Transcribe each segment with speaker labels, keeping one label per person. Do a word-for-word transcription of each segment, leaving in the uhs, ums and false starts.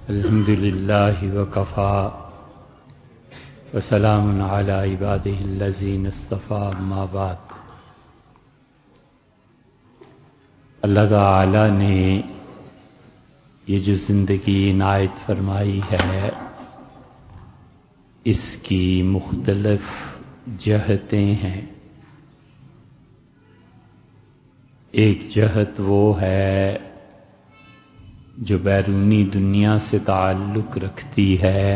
Speaker 1: الحمد للہ وکفی وسلام علی عبادہ الذین اصطفی اما بعد۔ اللہ تعالی نے یہ جو زندگی عنایت فرمائی ہے اس کی مختلف جہتیں ہیں۔ ایک جہت وہ ہے جو بیرونی دنیا سے تعلق رکھتی ہے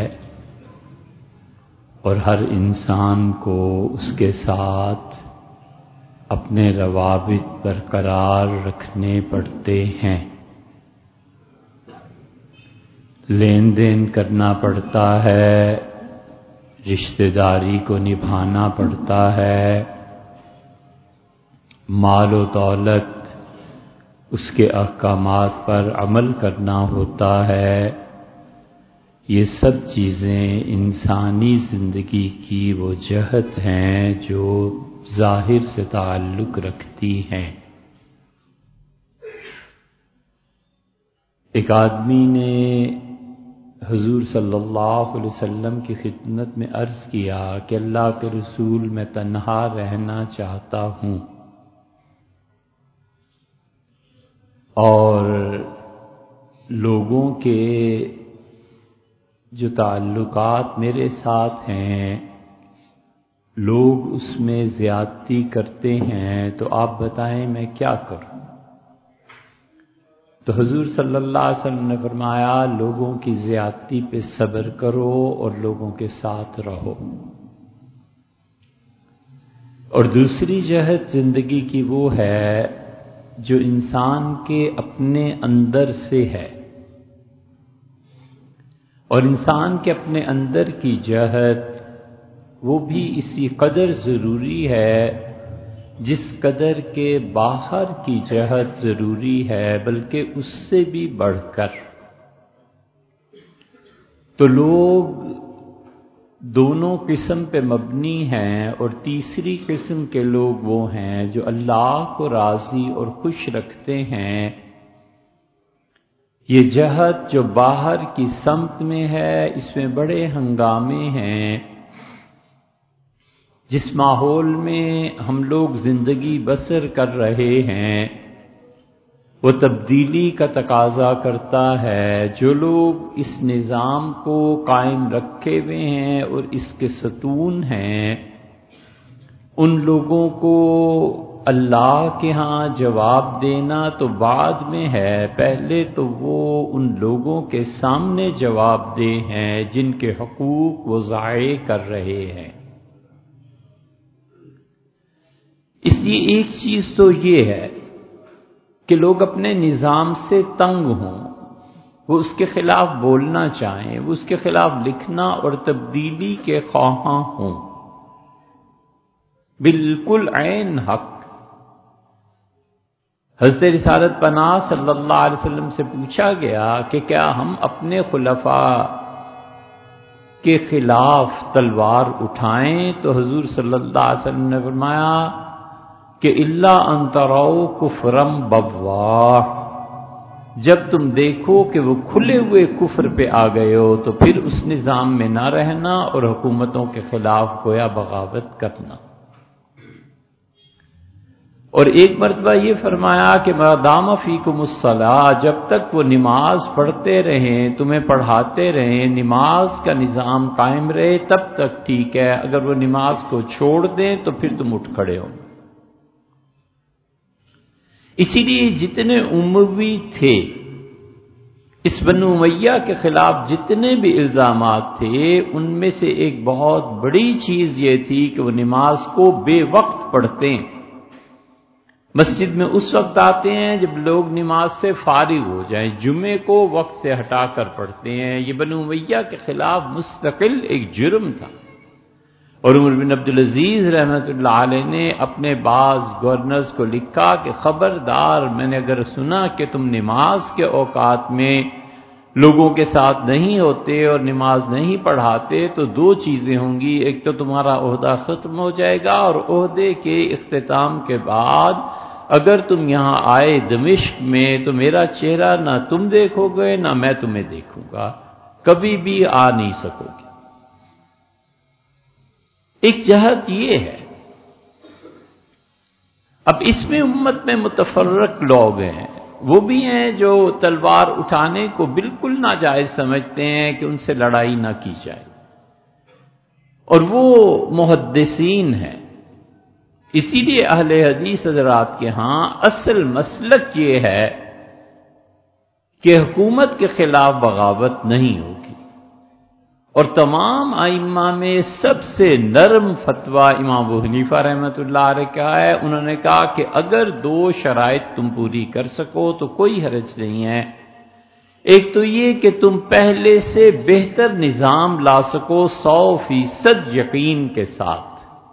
Speaker 1: اور ہر انسان کو اس کے ساتھ اپنے روابط برقرار رکھنے پڑتے ہیں، لین دین کرنا پڑتا ہے، رشتہ داری کو نبھانا پڑتا ہے، مال و دولت اس کے احکامات پر عمل کرنا ہوتا ہے۔ یہ سب چیزیں انسانی زندگی کی وہ جہت ہیں جو ظاہر سے تعلق رکھتی ہیں۔ ایک آدمی نے حضور صلی اللہ علیہ وسلم کی خدمت میں عرض کیا کہ اللہ کے رسول، میں تنہا رہنا چاہتا ہوں اور لوگوں کے جو تعلقات میرے ساتھ ہیں لوگ اس میں زیادتی کرتے ہیں، تو آپ بتائیں میں کیا کروں؟ تو حضور صلی اللہ علیہ وسلم نے فرمایا، لوگوں کی زیادتی پہ صبر کرو اور لوگوں کے ساتھ رہو۔ اور دوسری جہت زندگی کی وہ ہے جو انسان کے اپنے اندر سے ہے، اور انسان کے اپنے اندر کی جہت وہ بھی اسی قدر ضروری ہے جس قدر کے باہر کی جہت ضروری ہے، بلکہ اس سے بھی بڑھ کر۔ تو لوگ دونوں قسم پہ مبنی ہیں، اور تیسری قسم کے لوگ وہ ہیں جو اللہ کو راضی اور خوش رکھتے ہیں۔ یہ جہت جو باہر کی سمت میں ہے اس میں بڑے ہنگامے ہیں۔ جس ماحول میں ہم لوگ زندگی بسر کر رہے ہیں وہ تبدیلی کا تقاضا کرتا ہے۔ جو لوگ اس نظام کو قائم رکھے ہوئے ہیں اور اس کے ستون ہیں، ان لوگوں کو اللہ کے ہاں جواب دینا تو بعد میں ہے، پہلے تو وہ ان لوگوں کے سامنے جواب دہ ہیں جن کے حقوق وہ ضائع کر رہے ہیں۔ اس لیے ایک چیز تو یہ ہے کہ لوگ اپنے نظام سے تنگ ہوں، وہ اس کے خلاف بولنا چاہیں، وہ اس کے خلاف لکھنا اور تبدیلی کے خواہاں ہوں، بالکل عین حق۔ حضرت رسالت پناہ صلی اللہ علیہ وسلم سے پوچھا گیا کہ کیا ہم اپنے خلفاء کے خلاف تلوار اٹھائیں؟ تو حضور صلی اللہ علیہ وسلم نے فرمایا کہ الا ان تروا کفرم بواح، جب تم دیکھو کہ وہ کھلے ہوئے کفر پہ آ گئے ہو تو پھر اس نظام میں نہ رہنا اور حکومتوں کے خلاف گویا بغاوت کرنا۔ اور ایک مرتبہ یہ فرمایا کہ ما دام فیکم الصلاۃ، جب تک وہ نماز پڑھتے رہیں، تمہیں پڑھاتے رہیں، نماز کا نظام قائم رہے تب تک ٹھیک ہے، اگر وہ نماز کو چھوڑ دیں تو پھر تم اٹھ کھڑے ہو۔ اسی لیے جتنے اموی تھے، اس بنو امیہ کے خلاف جتنے بھی الزامات تھے، ان میں سے ایک بہت بڑی چیز یہ تھی کہ وہ نماز کو بے وقت پڑھتے ہیں۔ مسجد میں اس وقت آتے ہیں جب لوگ نماز سے فارغ ہو جائیں، جمعے کو وقت سے ہٹا کر پڑھتے ہیں۔ یہ بنو امیہ کے خلاف مستقل ایک جرم تھا، اور عمر بن عبدالعزیز رحمۃ اللہ علیہ نے اپنے بعض گورنرز کو لکھا کہ خبردار، میں نے اگر سنا کہ تم نماز کے اوقات میں لوگوں کے ساتھ نہیں ہوتے اور نماز نہیں پڑھاتے تو دو چیزیں ہوں گی، ایک تو تمہارا عہدہ ختم ہو جائے گا، اور عہدے کے اختتام کے بعد اگر تم یہاں آئے دمشق میں تو میرا چہرہ نہ تم دیکھو گے نہ میں تمہیں دیکھوں گا، کبھی بھی آ نہیں سکو گے۔ ایک جہت یہ ہے۔ اب اس میں امت میں متفرق لوگ ہیں، وہ بھی ہیں جو تلوار اٹھانے کو بالکل ناجائز سمجھتے ہیں کہ ان سے لڑائی نہ کی جائے، اور وہ محدثین ہیں۔ اسی لیے اہل حدیث حضرات کے ہاں اصل مسلک یہ ہے کہ حکومت کے خلاف بغاوت نہیں ہوگی، اور تمام ائمہ میں سب سے نرم فتویٰ امام ابو حنیفہ رحمۃ اللہ علیہ کا ہے۔ انہوں نے کہا کہ اگر دو شرائط تم پوری کر سکو تو کوئی حرج نہیں ہے۔ ایک تو یہ کہ تم پہلے سے بہتر نظام لا سکو سو فیصد یقین کے ساتھ،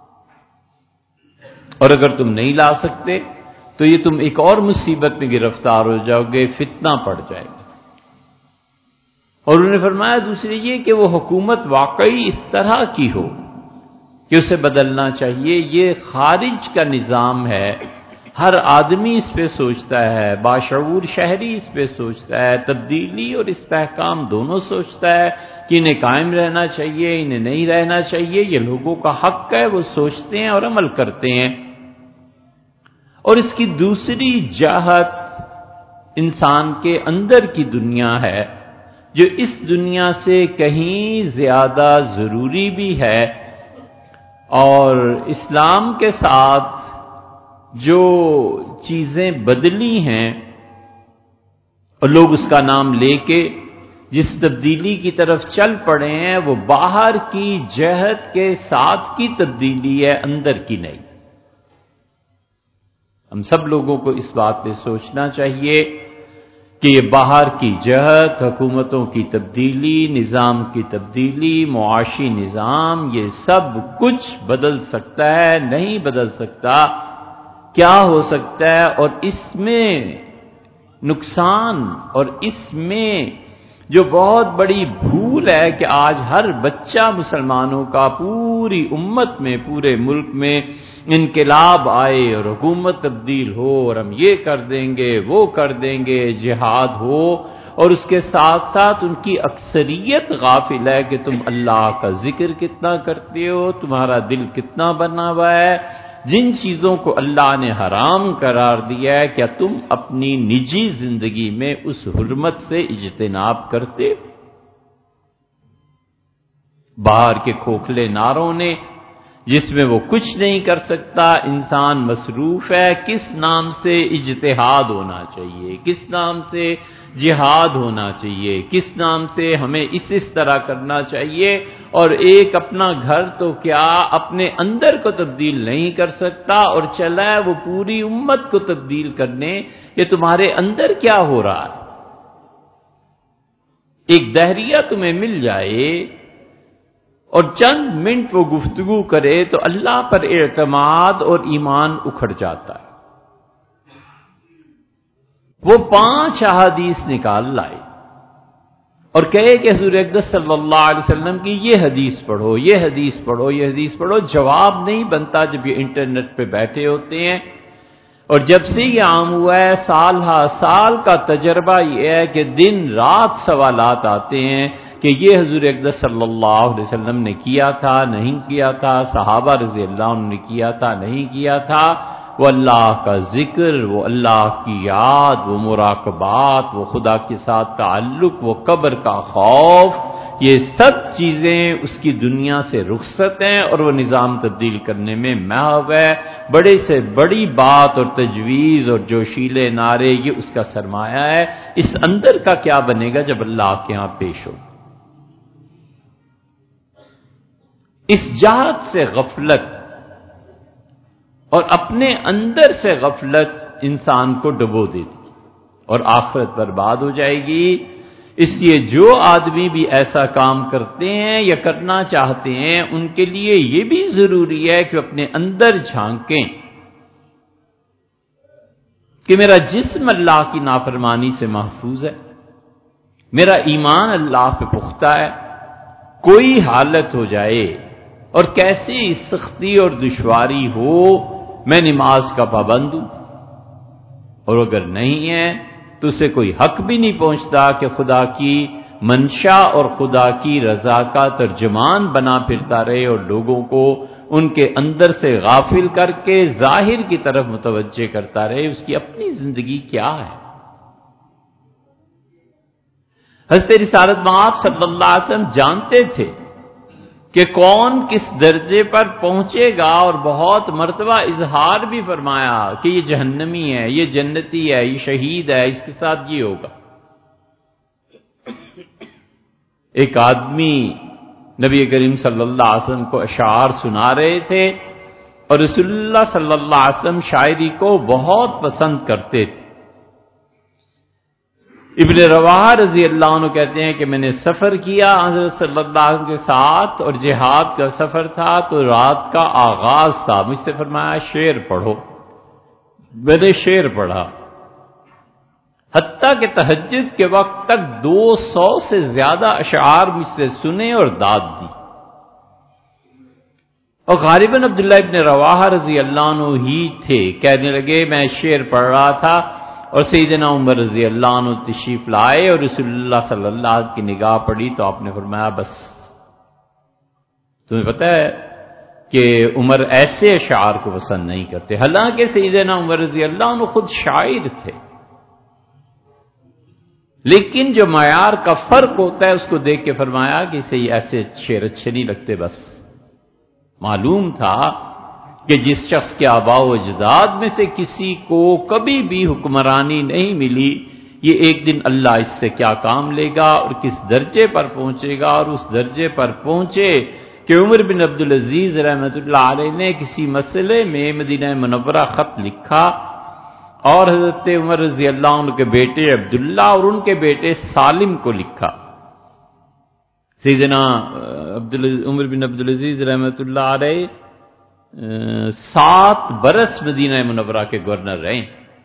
Speaker 1: اور اگر تم نہیں لا سکتے تو یہ تم ایک اور مصیبت میں گرفتار ہو جاؤ گے، فتنہ پڑ جائے گا۔ اور انہوں نے فرمایا دوسری یہ کہ وہ حکومت واقعی اس طرح کی ہو کہ اسے بدلنا چاہیے، یہ خارج کا نظام ہے، ہر آدمی اس پہ سوچتا ہے، باشعور شہری اس پہ سوچتا ہے، تبدیلی اور استحکام دونوں سوچتا ہے کہ انہیں قائم رہنا چاہیے، انہیں نہیں رہنا چاہیے، یہ لوگوں کا حق ہے، وہ سوچتے ہیں اور عمل کرتے ہیں۔ اور اس کی دوسری جہت انسان کے اندر کی دنیا ہے، جو اس دنیا سے کہیں زیادہ ضروری بھی ہے، اور اسلام کے ساتھ جو چیزیں بدلی ہیں اور لوگ اس کا نام لے کے جس تبدیلی کی طرف چل پڑے ہیں، وہ باہر کی جہت کے ساتھ کی تبدیلی ہے، اندر کی نہیں۔ ہم سب لوگوں کو اس بات پہ سوچنا چاہیے کہ یہ باہر کی جہت، حکومتوں کی تبدیلی، نظام کی تبدیلی، معاشی نظام، یہ سب کچھ بدل سکتا ہے، نہیں بدل سکتا، کیا ہو سکتا ہے، اور اس میں نقصان اور اس میں جو بہت بڑی بھول ہے کہ آج ہر بچہ مسلمانوں کا پوری امت میں، پورے ملک میں انقلاب آئے اور حکومت تبدیل ہو اور ہم یہ کر دیں گے وہ کر دیں گے، جہاد ہو، اور اس کے ساتھ ساتھ ان کی اکثریت غافل ہے کہ تم اللہ کا ذکر کتنا کرتے ہو، تمہارا دل کتنا بنا ہوا ہے، جن چیزوں کو اللہ نے حرام قرار دیا ہے کیا تم اپنی نجی زندگی میں اس حرمت سے اجتناب کرتے؟ باہر کے کھوکھلے نعروں نے جس میں وہ کچھ نہیں کر سکتا، انسان مصروف ہے کس نام سے اجتہاد ہونا چاہیے، کس نام سے جہاد ہونا چاہیے، کس نام سے ہمیں اس اس طرح کرنا چاہیے، اور ایک اپنا گھر تو کیا اپنے اندر کو تبدیل نہیں کر سکتا اور چلا ہے وہ پوری امت کو تبدیل کرنے۔ یہ تمہارے اندر کیا ہو رہا ہے؟ ایک دہریہ تمہیں مل جائے اور چند منٹ وہ گفتگو کرے تو اللہ پر اعتماد اور ایمان اکھڑ جاتا ہے۔ وہ پانچ احادیث نکال لائے اور کہے کہ حضور اقدس صلی اللہ علیہ وسلم کی یہ حدیث پڑھو، یہ حدیث پڑھو، یہ حدیث پڑھو، جواب نہیں بنتا جب یہ انٹرنیٹ پہ بیٹھے ہوتے ہیں۔ اور جب سے یہ عام ہوا ہے، سال ہا سال کا تجربہ یہ ہے کہ دن رات سوالات آتے ہیں کہ یہ حضور اقدس صلی اللہ علیہ وسلم نے کیا تھا، نہیں کیا تھا، صحابہ رضی اللہ عنہ نے کیا تھا، نہیں کیا تھا۔ وہ اللہ کا ذکر، وہ اللہ کی یاد، وہ مراقبات، وہ خدا کے ساتھ تعلق، وہ قبر کا خوف، یہ سب چیزیں اس کی دنیا سے رخصت ہیں اور وہ نظام تبدیل کرنے میں محو ہے۔ بڑے سے بڑی بات اور تجویز اور جوشیلے نعرے یہ اس کا سرمایہ ہے۔ اس اندر کا کیا بنے گا جب اللہ کے ہاں پیش ہو؟ اس جہت سے غفلت اور اپنے اندر سے غفلت انسان کو ڈبو دیتی اور آخرت برباد ہو جائے گی۔ اس لیے جو آدمی بھی ایسا کام کرتے ہیں یا کرنا چاہتے ہیں ان کے لیے یہ بھی ضروری ہے کہ اپنے اندر جھانکیں کہ میرا جسم اللہ کی نافرمانی سے محفوظ ہے، میرا ایمان اللہ پہ پختہ ہے، کوئی حالت ہو جائے اور کیسی سختی اور دشواری ہو میں نماز کا پابند ہوں، اور اگر نہیں ہے تو اسے کوئی حق بھی نہیں پہنچتا کہ خدا کی منشا اور خدا کی رضا کا ترجمان بنا پھرتا رہے اور لوگوں کو ان کے اندر سے غافل کر کے ظاہر کی طرف متوجہ کرتا رہے. اس کی اپنی زندگی کیا ہے؟ حضرت رسالت مآب صلی اللہ علیہ وسلم جانتے تھے کہ کون کس درجے پر پہنچے گا، اور بہت مرتبہ اظہار بھی فرمایا کہ یہ جہنمی ہے، یہ جنتی ہے، یہ شہید ہے، اس کے ساتھ یہ ہوگا. ایک آدمی نبی کریم صلی اللہ علیہ وسلم کو اشعار سنا رہے تھے، اور رسول اللہ صلی اللہ علیہ وسلم شاعری کو بہت پسند کرتے تھے. ابن رواحہ رضی اللہ عنہ کہتے ہیں کہ میں نے سفر کیا حضرت صلی اللہ علیہ وسلم کے ساتھ، اور جہاد کا سفر تھا تو رات کا آغاز تھا. مجھ سے فرمایا شعر پڑھو. میں نے شعر پڑھا، حتیٰ کہ تہجد کے وقت تک دو سو سے زیادہ اشعار مجھ سے سنے اور داد دی. اور غالباً عبداللہ ابن رواحہ رضی اللہ عنہ ہی تھے. کہنے لگے میں شعر پڑھ رہا تھا اور سیدنا عمر رضی اللہ عنہ تشریف لائے اور رسول اللہ صلی اللہ علیہ وسلم کی نگاہ پڑی تو آپ نے فرمایا بس. تمہیں پتہ ہے کہ عمر ایسے اشعار کو پسند نہیں کرتے، حالانکہ سیدنا عمر رضی اللہ عنہ خود شاعر تھے، لیکن جو معیار کا فرق ہوتا ہے اس کو دیکھ کے فرمایا کہ اسے ایسے شعر اچھے نہیں لگتے. بس معلوم تھا کہ جس شخص کے آباء و اجداد میں سے کسی کو کبھی بھی حکمرانی نہیں ملی، یہ ایک دن اللہ اس سے کیا کام لے گا اور کس درجے پر پہنچے گا. اور اس درجے پر پہنچے کہ عمر بن عبدالعزیز رحمۃ اللہ علیہ نے کسی مسئلے میں مدینہ منورہ خط لکھا اور حضرت عمر رضی اللہ عنہ کے بیٹے عبداللہ اور ان کے بیٹے سالم کو لکھا. سیدنا عمر بن عبدالعزیز رحمۃ اللہ علیہ سات برس مدینہ منورہ کے گورنر رہے،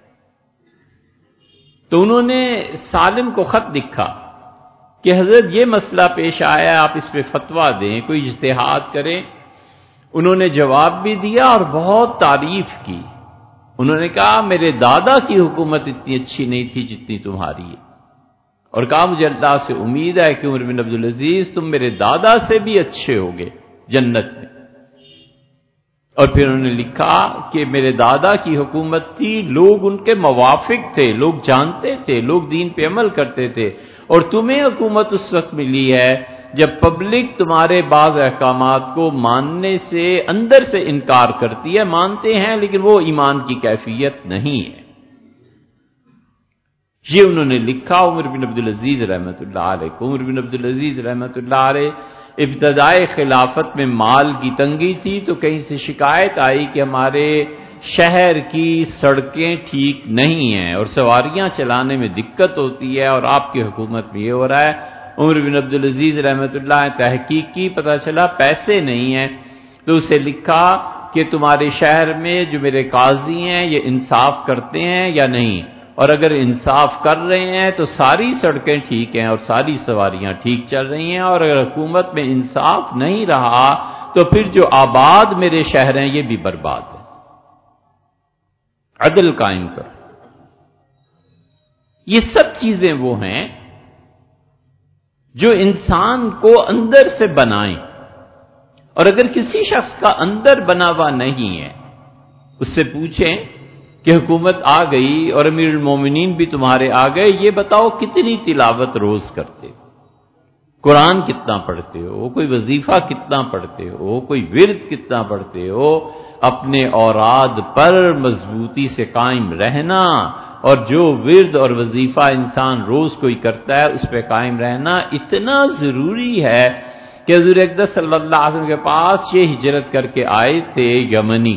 Speaker 1: تو انہوں نے سالم کو خط لکھا کہ حضرت یہ مسئلہ پیش آیا ہے، آپ اس پہ فتویٰ دیں، کوئی اجتہاد کریں. انہوں نے جواب بھی دیا اور بہت تعریف کی. انہوں نے کہا میرے دادا کی حکومت اتنی اچھی نہیں تھی جتنی تمہاری ہے، اور کہا مجھے اللہ سے امید ہے کہ عمر بن عبدالعزیز تم میرے دادا سے بھی اچھے ہوگے جنت میں. اور پھر انہوں نے لکھا کہ میرے دادا کی حکومت تھی، لوگ ان کے موافق تھے، لوگ جانتے تھے، لوگ دین پہ عمل کرتے تھے، اور تمہیں حکومت اس وقت ملی ہے جب پبلک تمہارے بعض احکامات کو ماننے سے اندر سے انکار کرتی ہے. مانتے ہیں لیکن وہ ایمان کی کیفیت نہیں ہے. یہ انہوں نے لکھا عمر بن عبدالعزیز رحمۃ اللہ علیہ کو. عمر بن عبدالعزیز رحمۃ اللہ علیہ ابتدائے خلافت میں مال کی تنگی تھی، تو کہیں سے شکایت آئی کہ ہمارے شہر کی سڑکیں ٹھیک نہیں ہیں اور سواریاں چلانے میں دقت ہوتی ہے، اور آپ کی حکومت میں یہ ہو رہا ہے. عمر بن عبدالعزیز رحمۃ اللہ نے تحقیق کی، پتہ چلا پیسے نہیں ہیں. تو اسے لکھا کہ تمہارے شہر میں جو میرے قاضی ہیں یہ انصاف کرتے ہیں یا نہیں، اور اگر انصاف کر رہے ہیں تو ساری سڑکیں ٹھیک ہیں اور ساری سواریاں ٹھیک چل رہی ہیں، اور اگر حکومت میں انصاف نہیں رہا تو پھر جو آباد میرے شہر ہیں یہ بھی برباد ہے. عدل قائم کر. یہ سب چیزیں وہ ہیں جو انسان کو اندر سے بنائیں، اور اگر کسی شخص کا اندر بنا ہوا نہیں ہے، اس سے پوچھیں کہ حکومت آ گئی اور امیر المومنین بھی تمہارے آ گئے، یہ بتاؤ کتنی تلاوت روز کرتے ہو، قرآن کتنا پڑھتے ہو، کوئی وظیفہ کتنا پڑھتے ہو، کوئی ورد کتنا پڑھتے ہو. اپنے اوراد پر مضبوطی سے قائم رہنا، اور جو ورد اور وظیفہ انسان روز کوئی کرتا ہے اس پہ قائم رہنا اتنا ضروری ہے کہ حضور اقدس صلی اللہ علیہ وسلم کے پاس یہ ہجرت کر کے آئے تھے یمنی،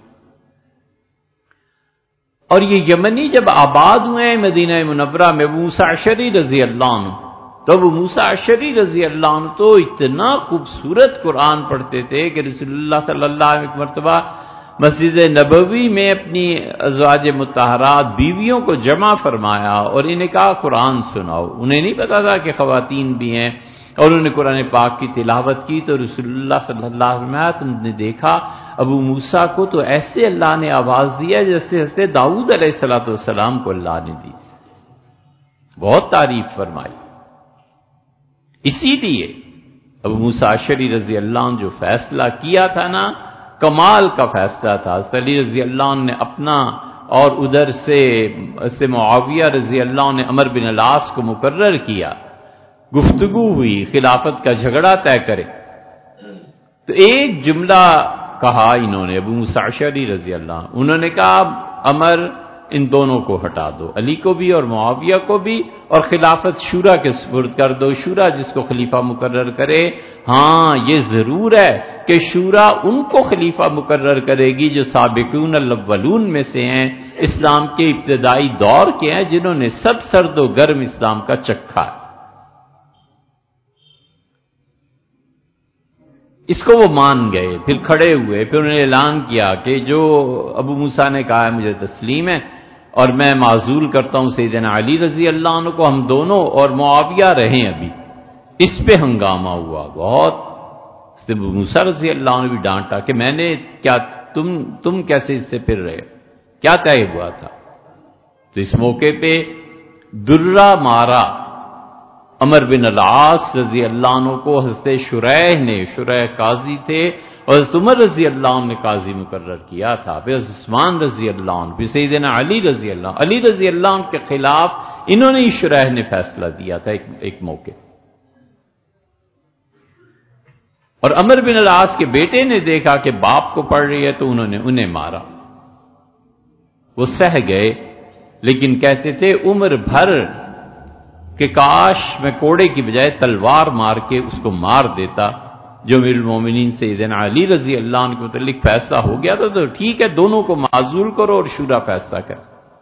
Speaker 1: اور یہ یمنی جب آباد ہوئے مدینہ منورہ میں ابو موسیٰ اشعری رضی اللہ عنہ، تو ابو موسیٰ اشعری رضی اللہ عنہ تو اتنا خوبصورت قرآن پڑھتے تھے کہ رسول اللہ صلی اللہ علیہ وسلم مرتبہ مسجد نبوی میں اپنی ازواج مطہرات بیویوں کو جمع فرمایا اور انہیں کہا قرآن سناؤ. انہیں نہیں پتا تھا کہ خواتین بھی ہیں. اور انہوں نے قرآن پاک کی تلاوت کی تو رسول اللہ صلی اللہ علیہ وسلم تم نے دیکھا ابو موسیٰ کو تو ایسے اللہ نے آواز دیا جیسے حضرت داؤد علیہ الصلوۃ والسلام کو اللہ نے دی. بہت تعریف فرمائی. اسی لیے ابو موسیٰ اشعری رضی اللہ عنہ جو فیصلہ کیا تھا نا، کمال کا فیصلہ تھا. حضرت علی رضی اللہ عنہ نے اپنا اور ادھر سے سے معاویہ رضی اللہ عنہ نے عمر بن العاص کو مقرر کیا. گفتگو ہوئی خلافت کا جھگڑا طے کرے تو ایک جملہ کہا انہوں نے، ابو موسیٰ اشعری رضی اللہ عنہ، انہوں نے کہا عمر ان دونوں کو ہٹا دو، علی کو بھی اور معاویہ کو بھی، اور خلافت شورا کے سپرد کر دو، شورا جس کو خلیفہ مقرر کرے. ہاں یہ ضرور ہے کہ شورا ان کو خلیفہ مقرر کرے گی جو سابقون الاولون میں سے ہیں، اسلام کے ابتدائی دور کے ہیں، جنہوں نے سب سرد و گرم اسلام کا چکھا ہے. اس کو وہ مان گئے، پھر کھڑے ہوئے، پھر انہوں نے اعلان کیا کہ جو ابو موسیٰ نے کہا ہے مجھے تسلیم ہے اور میں معزول کرتا ہوں سیدنا علی رضی اللہ عنہ کو، ہم دونوں اور معاویہ رہیں ابھی. اس پہ ہنگامہ ہوا بہت. ابو موسیٰ رضی اللہ عنہ بھی ڈانٹا کہ میں نے کیا، تم تم کیسے اس سے پھر رہے، کیا طے ہوا تھا. تو اس موقع پہ درہ مارا عمر بن العاص رضی اللہ عنہ کو حضرت شریح نے، شریح قاضی تھے، اور حضرت عمر رضی اللہ عنہ نے قاضی مقرر کیا تھا، پھر حضرت عثمان رضی اللہ عنہ، پھر سیدنا علی رضی اللہ عنہ علی رضی اللہ عنہ کے خلاف انہوں نے شریح نے فیصلہ دیا تھا ایک, ایک موقع. اور عمر بن العاص کے بیٹے نے دیکھا کہ باپ کو پڑ رہی ہے تو انہوں نے انہیں مارا. وہ سہ گئے، لیکن کہتے تھے عمر بھر کہ کاش میں کوڑے کی بجائے تلوار مار کے اس کو مار دیتا. جو امیر المومنین سیدنا علی رضی اللہ عنہ کے متعلق فیصلہ ہو گیا تھا تو ٹھیک ہے، دونوں کو معزول کرو اور شورا فیصلہ کر.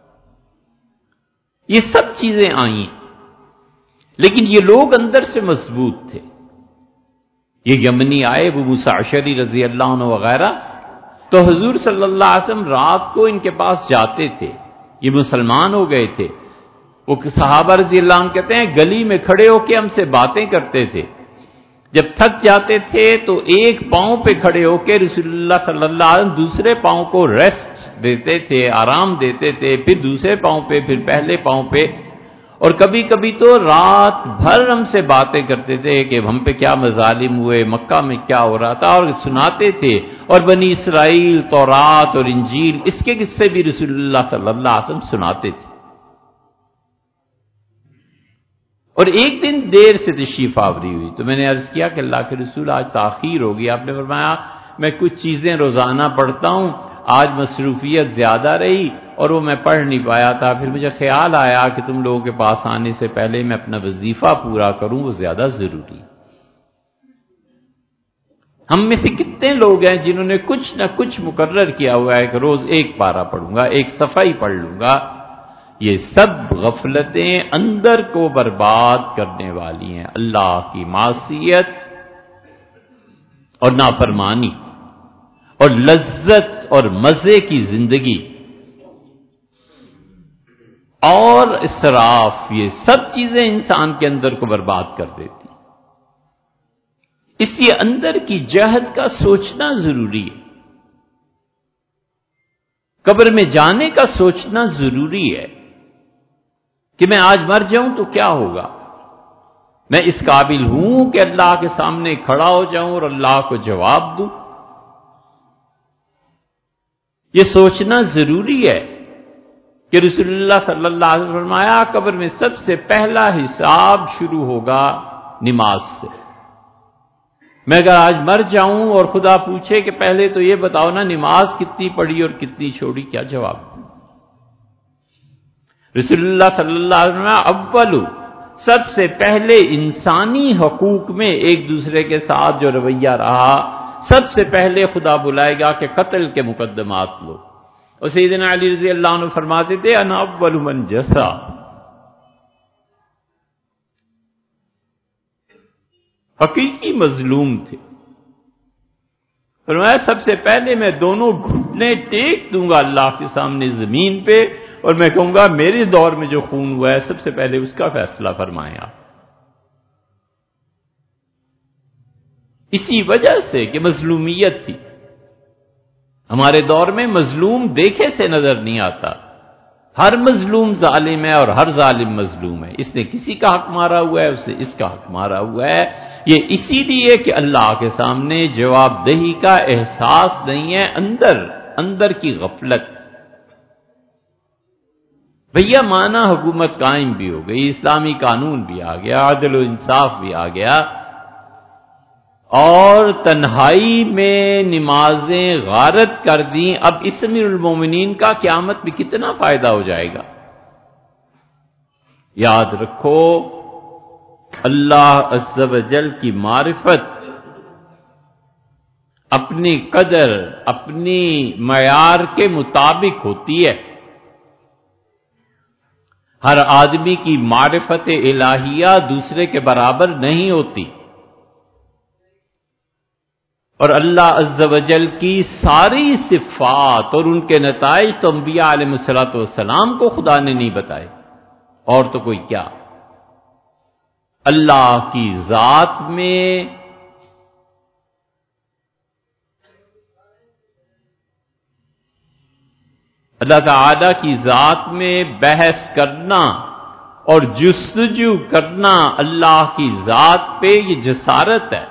Speaker 1: یہ سب چیزیں آئیں، لیکن یہ لوگ اندر سے مضبوط تھے. یہ یمنی آئے ابو موسیٰ اشعری رضی اللہ عنہ وغیرہ، تو حضور صلی اللہ علیہ وسلم رات کو ان کے پاس جاتے تھے. یہ مسلمان ہو گئے تھے. وہ صحابہ رضی اللہ عنہ کہتے ہیں گلی میں کھڑے ہو کے ہم سے باتیں کرتے تھے. جب تھک جاتے تھے تو ایک پاؤں پہ کھڑے ہو کے رسول اللہ صلی اللہ علیہ وسلم دوسرے پاؤں کو ریسٹ دیتے تھے، آرام دیتے تھے، پھر دوسرے پاؤں پہ، پھر پہلے پاؤں پہ. اور کبھی کبھی تو رات بھر ہم سے باتیں کرتے تھے کہ ہم پہ کیا مظالم ہوئے، مکہ میں کیا ہو رہا تھا، اور سناتے تھے. اور بنی اسرائیل، تورات اور انجیل، اس کے قصے بھی رسول اللہ صلی اللہ علیہ وسلم سناتے تھے. اور ایک دن دیر سے تشریف آوری ہوئی تو میں نے عرض کیا کہ اللہ کے رسول آج تاخیر ہوگی. آپ نے فرمایا میں کچھ چیزیں روزانہ پڑھتا ہوں، آج مصروفیت زیادہ رہی اور وہ میں پڑھ نہیں پایا تھا. پھر مجھے خیال آیا کہ تم لوگوں کے پاس آنے سے پہلے میں اپنا وظیفہ پورا کروں، وہ زیادہ ضروری. ہم میں سے کتنے لوگ ہیں جنہوں نے کچھ نہ کچھ مقرر کیا ہوا ہے کہ روز ایک پارہ پڑھوں گا، ایک صفحہ ہی پڑھ لوں گا. یہ سب غفلتیں اندر کو برباد کرنے والی ہیں. اللہ کی معصیت اور نافرمانی اور لذت اور مزے کی زندگی اور اسراف، یہ سب چیزیں انسان کے اندر کو برباد کر دیتی. اس لیے اندر کی جہد کا سوچنا ضروری ہے. قبر میں جانے کا سوچنا ضروری ہے کہ میں آج مر جاؤں تو کیا ہوگا. میں اس قابل ہوں کہ اللہ کے سامنے کھڑا ہو جاؤں اور اللہ کو جواب دوں. یہ سوچنا ضروری ہے کہ رسول اللہ صلی اللہ علیہ وسلم فرمایا قبر میں سب سے پہلا حساب شروع ہوگا نماز سے. میں اگر آج مر جاؤں اور خدا پوچھے کہ پہلے تو یہ بتاؤ نا نماز کتنی پڑھی اور کتنی چھوڑی، کیا جواب دوں؟ رسول اللہ صلی اللہ علیہ وسلم اول سب سے پہلے انسانی حقوق میں ایک دوسرے کے ساتھ جو رویہ رہا، سب سے پہلے خدا بلائے گا کہ قتل کے مقدمات لو. اور سیدنا علی رضی اللہ عنہ فرماتے تھے انا اول من جسا. حقیقی مظلوم تھے. فرمایا سب سے پہلے میں دونوں گھٹنے ٹیک دوں گا اللہ کے سامنے زمین پہ اور میں کہوں گا میرے دور میں جو خون ہوا ہے سب سے پہلے اس کا فیصلہ فرمائیں آپ. اسی وجہ سے کہ مظلومیت تھی. ہمارے دور میں مظلوم دیکھے سے نظر نہیں آتا. ہر مظلوم ظالم ہے اور ہر ظالم مظلوم ہے. اس نے کسی کا حق مارا ہوا ہے، اسے اس کا حق مارا ہوا ہے. یہ اسی لیے کہ اللہ کے سامنے جواب دہی کا احساس نہیں ہے، اندر اندر کی غفلت. بھیا مانا حکومت قائم بھی ہو گئی، اسلامی قانون بھی آ گیا، عدل و انصاف بھی آ گیا، اور تنہائی میں نمازیں غارت کر دیں. اب اس امیر المومنین کا قیامت میں کتنا فائدہ ہو جائے گا؟ یاد رکھو، اللہ عز و جل کی معرفت اپنی قدر، اپنی معیار کے مطابق ہوتی ہے. ہر آدمی کی معرفت الہیہ دوسرے کے برابر نہیں ہوتی، اور اللہ عز و جل کی ساری صفات اور ان کے نتائج تو انبیاء علیہ الصلوۃ والسلام کو خدا نے نہیں بتائے، اور تو کوئی کیا. اللہ کی ذات میں اللہ تعالی کی ذات میں بحث کرنا اور جستجو کرنا اللہ کی ذات پہ یہ جسارت ہے.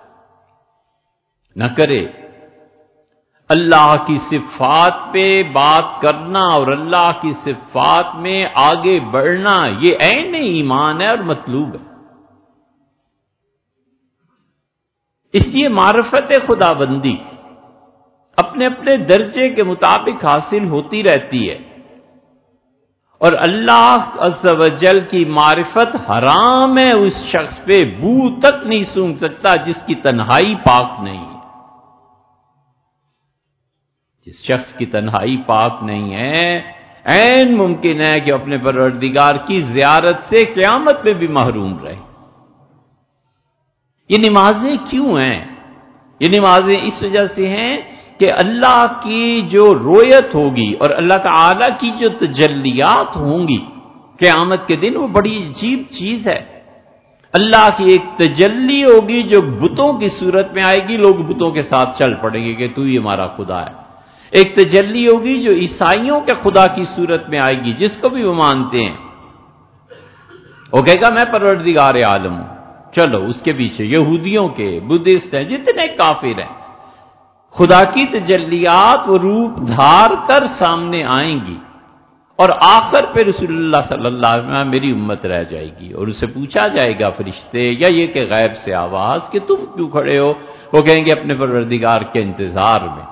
Speaker 1: نہ کرے. اللہ کی صفات پہ بات کرنا اور اللہ کی صفات میں آگے بڑھنا یہ عین ایمان ہے اور مطلوب ہے. اس لیے معرفت خدا بندی اپنے اپنے درجے کے مطابق حاصل ہوتی رہتی ہے، اور اللہ عز و جل کی معرفت حرام ہے اس شخص پہ، بو تک نہیں سونگھ سکتا جس کی تنہائی پاک نہیں ہے. جس شخص کی تنہائی پاک نہیں ہے، عین ممکن ہے کہ اپنے پروردگار کی زیارت سے قیامت میں بھی محروم رہے. یہ نمازیں کیوں ہیں؟ یہ نمازیں اس وجہ سے ہیں کہ اللہ کی جو رویت ہوگی اور اللہ تعالی کی جو تجلیات ہوں گی قیامت کے دن، وہ بڑی عجیب چیز ہے. اللہ کی ایک تجلی ہوگی جو بتوں کی صورت میں آئے گی، لوگ بتوں کے ساتھ چل پڑیں گے کہ تو ہی ہمارا خدا ہے. ایک تجلی ہوگی جو عیسائیوں کے خدا کی صورت میں آئے گی، جس کو بھی وہ مانتے ہیں. وہ کہے گا میں پروردگار عالم ہوں. چلو اس کے پیچھے یہودیوں کے، بدھسٹ ہیں، جتنے کافر ہیں، خدا کی تجلیات وہ روپ دھار کر سامنے آئیں گی، اور آخر پہ رسول اللہ صلی اللہ علیہ وسلم میری امت رہ جائے گی. اور اسے پوچھا جائے گا فرشتے یا یہ کہ غیب سے آواز کہ تم کیوں کھڑے ہو؟ وہ کہیں گے اپنے پروردگار کے انتظار میں.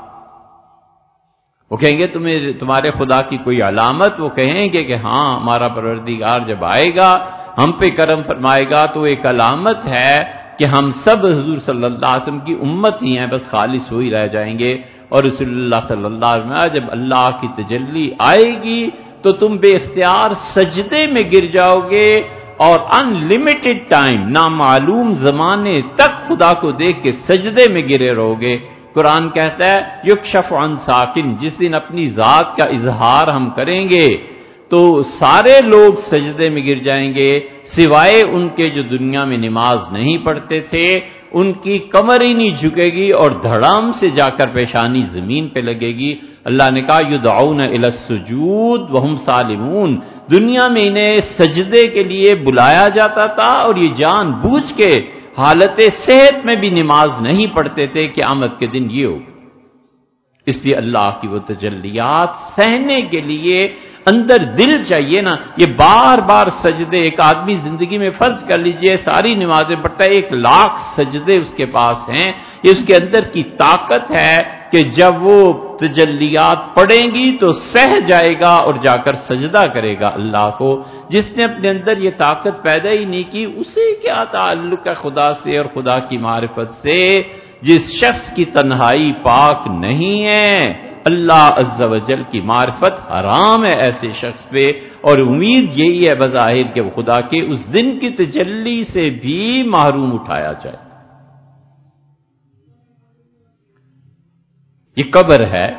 Speaker 1: وہ کہیں گے تمہیں تمہارے خدا کی کوئی علامت؟ وہ کہیں گے کہ ہاں ہمارا پروردگار جب آئے گا ہم پہ کرم فرمائے گا تو ایک علامت ہے کہ ہم سب حضور صلی اللہ علیہ وسلم کی امت ہی ہیں، بس خالص ہو ہی رہ جائیں گے. اور رسول اللہ صلی اللہ علیہ وسلم جب اللہ کی تجلی آئے گی تو تم بے اختیار سجدے میں گر جاؤ گے، اور ان لمیٹڈ ٹائم، نامعلوم زمانے تک خدا کو دیکھ کے سجدے میں گرے رہو گے. قرآن کہتا ہے یکشف عن ساکن، جس دن اپنی ذات کا اظہار ہم کریں گے تو سارے لوگ سجدے میں گر جائیں گے سوائے ان کے جو دنیا میں نماز نہیں پڑھتے تھے. ان کی کمر ہی نہیں جھکے گی اور دھڑام سے جا کر پیشانی زمین پہ لگے گی. اللہ نے کہا یدعون الی السجود وہم سالمون، دنیا میں انہیں سجدے کے لیے بلایا جاتا تھا اور یہ جان بوجھ کے حالت صحت میں بھی نماز نہیں پڑھتے تھے. قیامت کے دن یہ ہو. اس لیے اللہ کی وہ تجلیات سہنے کے لیے اندر دل چاہیے نا. یہ بار بار سجدے، ایک آدمی زندگی میں فرض کر لیجئے ساری نمازیں پڑھتا ہے، ایک لاکھ سجدے اس کے پاس ہیں. یہ اس کے اندر کی طاقت ہے کہ جب وہ تجلیات پڑھیں گی تو سہ جائے گا اور جا کر سجدہ کرے گا اللہ کو. جس نے اپنے اندر یہ طاقت پیدا ہی نہیں کی، اسے کیا تعلق ہے خدا سے اور خدا کی معرفت سے؟ جس شخص کی تنہائی پاک نہیں ہے، اللہ عز و جل کی معرفت حرام ہے ایسے شخص پہ، اور امید یہی ہے بظاہر کہ وہ خدا کے اس دن کی تجلی سے بھی محروم اٹھایا جائے. یہ قبر ہے،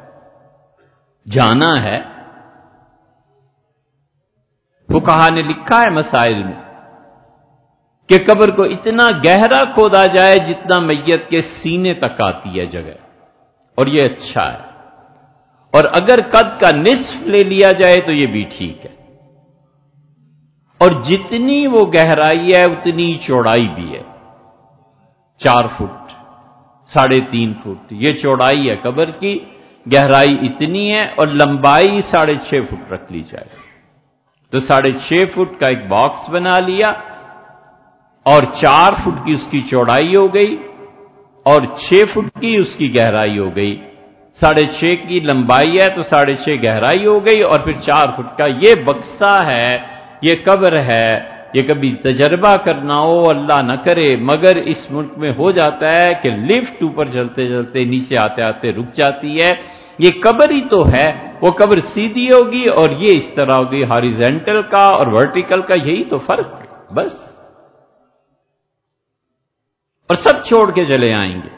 Speaker 1: جانا ہے. فقہا نے لکھا ہے مسائل میں کہ قبر کو اتنا گہرا کھودا جائے جتنا میت کے سینے تک آتی ہے جگہ، اور یہ اچھا ہے، اور اگر قد کا نصف لے لیا جائے تو یہ بھی ٹھیک ہے، اور جتنی وہ گہرائی ہے اتنی چوڑائی بھی ہے، چار فٹ ساڑھے تین فٹ یہ چوڑائی ہے قبر کی، گہرائی اتنی ہے، اور لمبائی ساڑھے چھ فٹ رکھ لی جائے تو ساڑھے چھ فٹ کا ایک باکس بنا لیا، اور چار فٹ کی اس کی چوڑائی ہو گئی، اور چھ فٹ کی اس کی گہرائی ہو گئی، ساڑھے چھ کی لمبائی ہے تو ساڑھے چھ گہرائی ہو گئی، اور پھر چار فٹ کا یہ بکسا ہے، یہ قبر ہے۔ یہ کبھی تجربہ کرنا ہو، اللہ نہ کرے، مگر اس ملک میں ہو جاتا ہے کہ لفٹ اوپر چلتے چلتے نیچے آتے آتے رک جاتی ہے، یہ قبر ہی تو ہے، وہ قبر سیدھی ہوگی اور یہ اس طرح ہوگی، ہاریزنٹل کا اور ورٹیکل کا یہی تو فرق ہے بس، اور سب چھوڑ کے چلے آئیں گے۔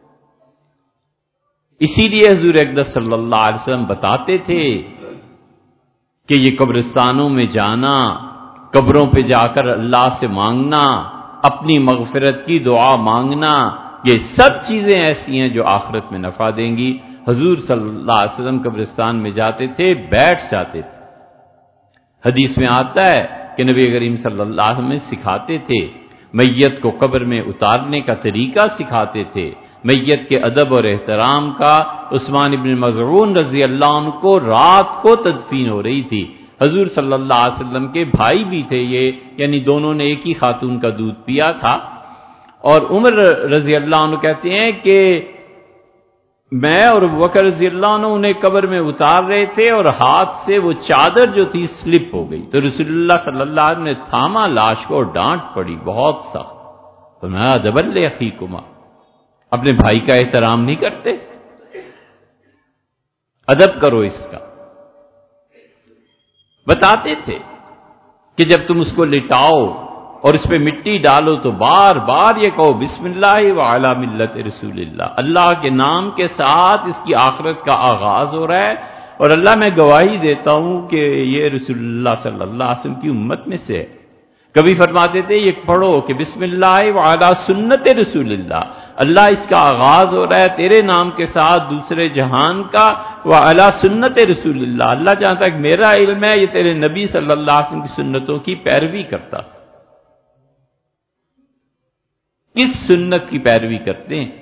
Speaker 1: اسی لیے حضور اقدس صلی اللہ علیہ وسلم بتاتے تھے کہ یہ قبرستانوں میں جانا، قبروں پہ جا کر اللہ سے مانگنا، اپنی مغفرت کی دعا مانگنا، یہ سب چیزیں ایسی ہیں جو آخرت میں نفع دیں گی۔ حضور صلی اللہ علیہ وسلم قبرستان میں جاتے تھے، بیٹھ جاتے تھے۔ حدیث میں آتا ہے کہ نبی کریم صلی اللہ علیہ وسلم سکھاتے تھے، میت کو قبر میں اتارنے کا طریقہ سکھاتے تھے، میت کے ادب اور احترام کا۔ عثمان ابن مظعون رضی اللہ عنہ کو رات کو تدفین ہو رہی تھی، حضور صلی اللہ علیہ وسلم کے بھائی بھی تھے یہ، یعنی دونوں نے ایک ہی خاتون کا دودھ پیا تھا، اور عمر رضی اللہ عنہ کہتے ہیں کہ میں اور ابوبکر رضی اللہ عنہ انہیں قبر میں اتار رہے تھے، اور ہاتھ سے وہ چادر جو تھی سلپ ہو گئی، تو رسول اللہ صلی اللہ علیہ وسلم نے تھاما لاش کو، اور ڈانٹ پڑی بہت سخت، فرمایا ادبا لاخیکما، اپنے بھائی کا احترام نہیں کرتے، ادب کرو اس کا۔ بتاتے تھے کہ جب تم اس کو لٹاؤ اور اس پہ مٹی ڈالو تو بار بار یہ کہو بسم اللہ وعلی ملت رسول اللہ، اللہ کے نام کے ساتھ اس کی آخرت کا آغاز ہو رہا ہے، اور اللہ میں گواہی دیتا ہوں کہ یہ رسول اللہ صلی اللہ علیہ وسلم کی امت میں سے ہے۔ کبھی فرماتے تھے یہ پڑھو کہ بسم اللہ وعلی سنت رسول اللہ، اللہ اس کا آغاز ہو رہا ہے تیرے نام کے ساتھ دوسرے جہان کا، وعلی سنت رسول اللہ، اللہ جہاں تک میرا علم ہے یہ تیرے نبی صلی اللہ علیہ وسلم کی سنتوں کی پیروی کرتا۔ کس سنت کی پیروی کرتے ہیں؟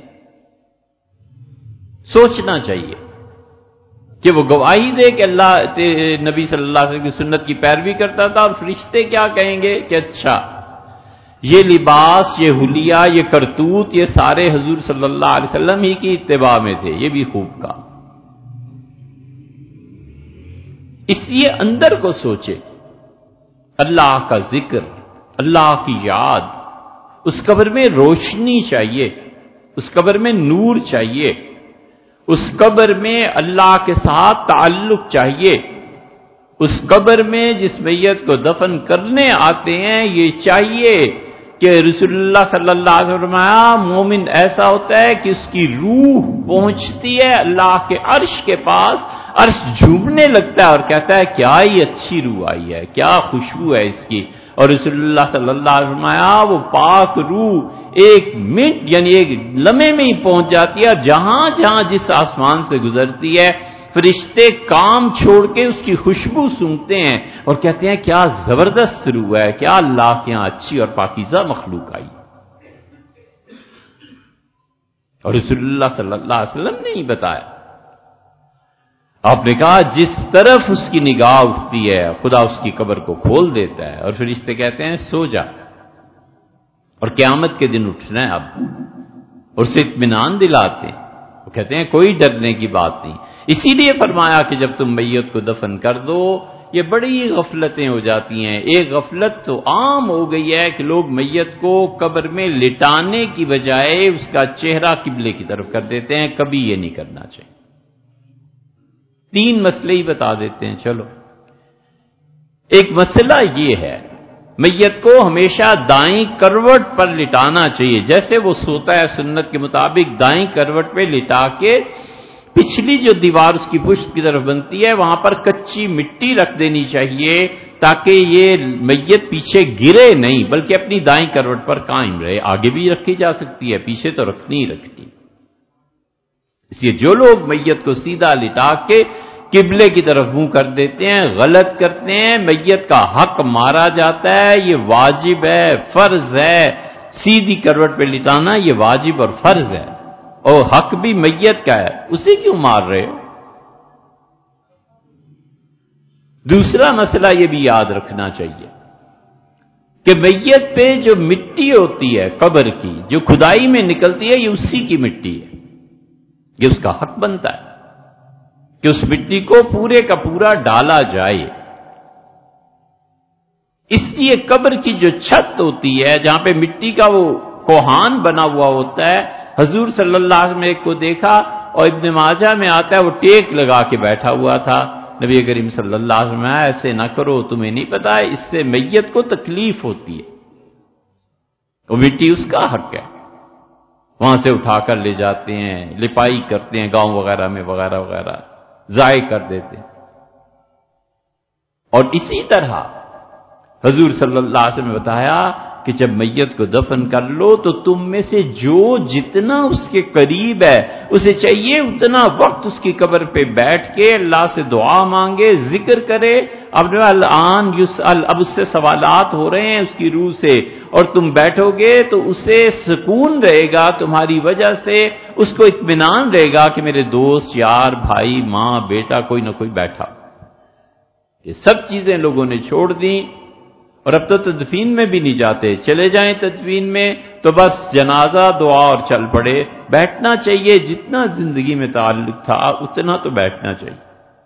Speaker 1: سوچنا چاہیے کہ وہ گواہی دے کہ اللہ نبی صلی اللہ علیہ وسلم کی سنت کی پیروی کرتا تھا، اور فرشتے کیا کہیں گے کہ اچھا یہ لباس، یہ حلیہ، یہ کرتوت، یہ سارے حضور صلی اللہ علیہ وسلم ہی کی اتباع میں تھے، یہ بھی خوب کا۔ اس لیے اندر کو سوچے، اللہ کا ذکر، اللہ کی یاد، اس قبر میں روشنی چاہیے، اس قبر میں نور چاہیے، اس قبر میں اللہ کے ساتھ تعلق چاہیے، اس قبر میں جس میت کو دفن کرنے آتے ہیں یہ چاہیے کہ رسول اللہ صلی اللہ علیہ وسلم فرمایا مومن ایسا ہوتا ہے کہ اس کی روح پہنچتی ہے اللہ کے عرش کے پاس، عرش جھومنے لگتا ہے اور کہتا ہے کیا ہی اچھی روح آئی ہے، کیا خوشبو ہے اس کی، اور رسول اللہ صلی اللہ علیہ وسلم فرمایا وہ پاک روح ایک منٹ یعنی ایک لمحے میں ہی پہنچ جاتی ہے، اور جہاں جہاں جس آسمان سے گزرتی ہے فرشتے کام چھوڑ کے اس کی خوشبو سونگتے ہیں اور کہتے ہیں کیا زبردست روح ہے، کیا اللہ کے یہاں اچھی اور پاکیزہ مخلوق آئی۔ اور رسول اللہ صلی اللہ علیہ وسلم نے ہی بتایا، آپ نے کہا جس طرف اس کی نگاہ اٹھتی ہے خدا اس کی قبر کو کھول دیتا ہے، اور فرشتے کہتے ہیں سو جا، اور قیامت کے دن اٹھنا ہے اب، اور اسے اطمینان دلاتے ہیں، وہ کہتے ہیں کوئی ڈرنے کی بات نہیں۔ اسی لیے فرمایا کہ جب تم میت کو دفن کر دو یہ بڑی غفلتیں ہو جاتی ہیں۔ ایک غفلت تو عام ہو گئی ہے کہ لوگ میت کو قبر میں لٹانے کی بجائے اس کا چہرہ قبلے کی طرف کر دیتے ہیں، کبھی یہ نہیں کرنا چاہیے۔ تین مسئلے ہی بتا دیتے ہیں چلو۔ ایک مسئلہ یہ ہے میت کو ہمیشہ دائیں کروٹ پر لٹانا چاہیے، جیسے وہ سوتا ہے سنت کے مطابق دائیں کروٹ پہ لٹا کے پچھلی جو دیوار اس کی پشت کی طرف بنتی ہے وہاں پر کچی مٹی رکھ دینی چاہیے تاکہ یہ میت پیچھے گرے نہیں بلکہ اپنی دائیں کروٹ پر قائم رہے. آگے بھی رکھی جا سکتی ہے، پیچھے تو رکھنی ہی رکھنی. اس لیے جو لوگ میت کو سیدھا لٹا کے قبلے کی طرف منہ کر دیتے ہیں، غلط کرتے ہیں. میت کا حق مارا جاتا ہے، یہ واجب ہے، فرض ہے. سیدھی کروٹ پہ لٹانا یہ واجب اور فرض ہے، اور حق بھی میت کا ہے، اسے کیوں مار رہے ہو؟ دوسرا مسئلہ یہ بھی یاد رکھنا چاہیے کہ میت پہ جو مٹی ہوتی ہے قبر کی، جو کھدائی میں نکلتی ہے، یہ اسی کی مٹی ہے. یہ اس کا حق بنتا ہے کہ اس مٹی کو پورے کا پورا ڈالا جائے. اس لیے قبر کی جو چھت ہوتی ہے جہاں پہ مٹی کا وہ کوہان بنا ہوا ہوتا ہے، حضور صلی اللہ علیہ وسلم نے ایک کو دیکھا اور ابن ماجہ میں آتا ہے وہ ٹیک لگا کے بیٹھا ہوا تھا. نبی کریم صلی اللہ علیہ وسلم ایسے نہ کرو، تمہیں نہیں پتا ہے اس سے میت کو تکلیف ہوتی ہے. وہ مٹی اس کا حق ہے، وہاں سے اٹھا کر لے جاتے ہیں، لپائی کرتے ہیں گاؤں وغیرہ میں وغیرہ وغیرہ، ضائع کر دیتے ہیں. اور اسی طرح حضور صلی اللہ علیہ وسلم نے بتایا کہ جب میت کو دفن کر لو تو تم میں سے جو جتنا اس کے قریب ہے اسے چاہیے اتنا وقت اس کی قبر پہ بیٹھ کے اللہ سے دعا مانگے، ذکر کرے. اب الان یسأل، اب اس سے سوالات ہو رہے ہیں اس کی روح سے، اور تم بیٹھو گے تو اسے سکون رہے گا تمہاری وجہ سے، اس کو اطمینان رہے گا کہ میرے دوست، یار، بھائی، ماں، بیٹا، کوئی نہ کوئی بیٹھا. یہ سب چیزیں لوگوں نے چھوڑ دیں اور اب تو تدفین میں بھی نہیں جاتے. چلے جائیں تدفین میں تو بس جنازہ، دعا اور چل پڑے. بیٹھنا چاہیے، جتنا زندگی میں تعلق تھا اتنا تو بیٹھنا چاہیے.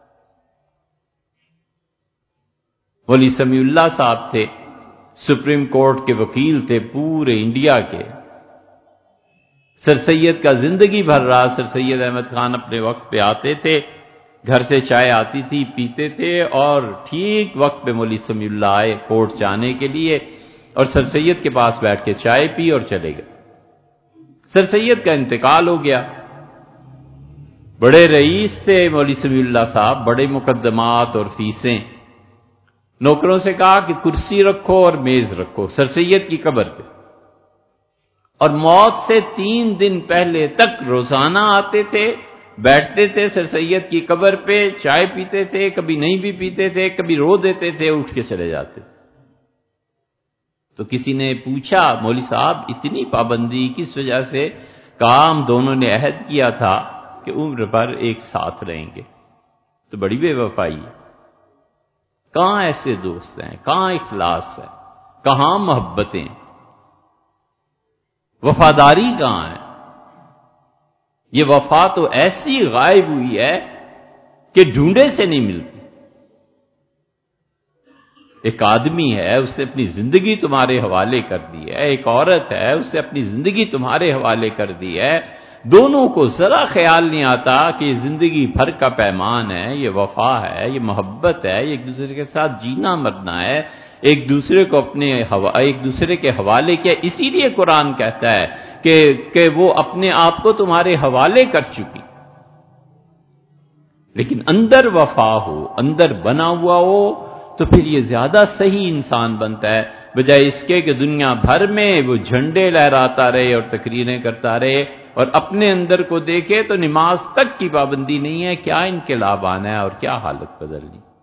Speaker 1: مولوی سمیع اللہ صاحب تھے، سپریم کورٹ کے وکیل تھے پورے انڈیا کے. سر سید کا زندگی بھر رہا. سر سید احمد خان اپنے وقت پہ آتے تھے، گھر سے چائے آتی تھی، پیتے تھے، اور ٹھیک وقت پہ مولوی سمیع اللہ آئے کورٹ جانے کے لیے اور سر سید کے پاس بیٹھ کے چائے پی اور چلے گئے. سر سید کا انتقال ہو گیا. بڑے رئیس تھے مولوی سمیع اللہ صاحب، بڑے مقدمات اور فیسیں. نوکروں سے کہا کہ کرسی رکھو اور میز رکھو سر سید کی قبر پہ، اور موت سے تین دن پہلے تک روزانہ آتے تھے، بیٹھتے تھے سر سید کی قبر پہ، چائے پیتے تھے، کبھی نہیں بھی پیتے تھے، کبھی رو دیتے تھے، اٹھ کے چلے جاتے. تو کسی نے پوچھا مولوی صاحب اتنی پابندی کس وجہ سے؟ کہا ہم دونوں نے عہد کیا تھا کہ عمر بھر ایک ساتھ رہیں گے. تو بڑی بے وفائی ہے. کہاں ایسے دوست ہیں، کہاں اخلاص ہے، کہاں محبتیں، وفاداری کہاں ہے؟ یہ وفا تو ایسی غائب ہوئی ہے کہ ڈھونڈے سے نہیں ملتی. ایک آدمی ہے اس نے اپنی زندگی تمہارے حوالے کر دی ہے، ایک عورت ہے اس نے اپنی زندگی تمہارے حوالے کر دی ہے. دونوں کو ذرا خیال نہیں آتا کہ یہ زندگی بھر کا پیمان ہے، یہ وفا ہے، یہ محبت ہے، یہ ایک دوسرے کے ساتھ جینا مرنا ہے، ایک دوسرے کو اپنے ایک دوسرے کے حوالے کیا. اسی لیے قرآن کہتا ہے کہ کہ وہ اپنے آپ کو تمہارے حوالے کر چکی. لیکن اندر وفا ہو، اندر بنا ہوا ہو، تو پھر یہ زیادہ صحیح انسان بنتا ہے، بجائے اس کے کہ دنیا بھر میں وہ جھنڈے لہراتا رہے اور تقریریں کرتا رہے اور اپنے اندر کو دیکھے تو نماز تک کی پابندی نہیں ہے. کیا انقلاب آنا ہے اور کیا حالت بدلنی.